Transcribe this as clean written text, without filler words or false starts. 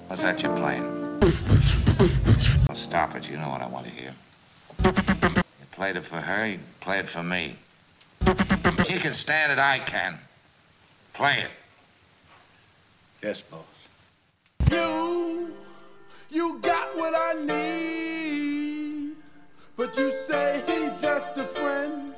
What's that you're playing? Oh, stop it. You know what I want to hear. You played it for her, you play it for me. She can stand it, I can. Play it. Yes, boss. You got what I need, but you say he's just a friend.